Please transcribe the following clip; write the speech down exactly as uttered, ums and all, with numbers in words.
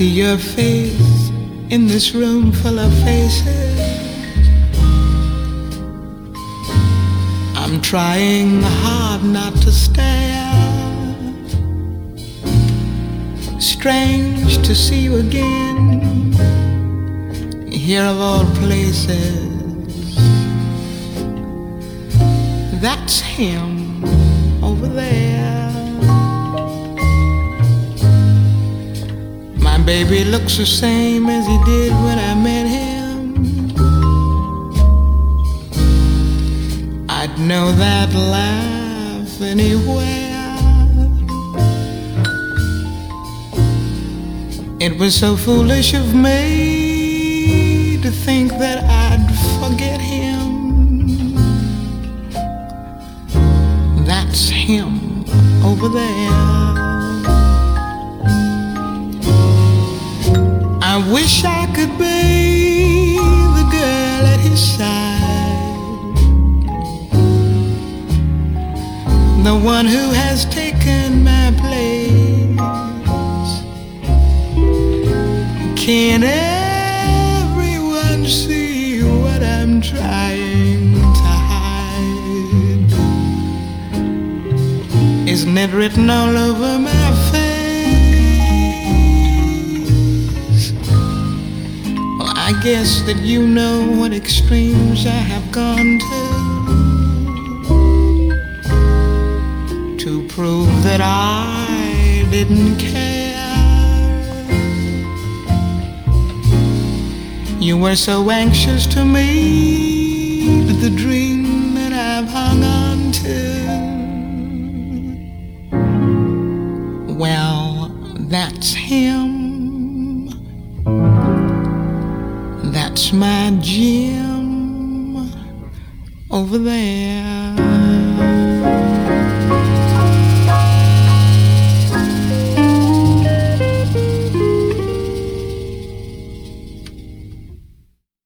see your face in this room full of faces. I'm trying hard not to stare. Strange to see you again, here of all places. That's him over there. My baby looks the same as he did when I met him. I'd know that laugh anywhere. It was so foolish of me to think that I'd forget him. That's him over there. I wish I could be the girl at his side, the one who has taken my place. Can everyone see what I'm trying to hide? Isn't it written all over my face? Well, I guess that you know what extremes I have gone to to prove that I didn't care. You were so anxious to meet the dream that I've hung on to. Well, that's him. That's my Jim over there.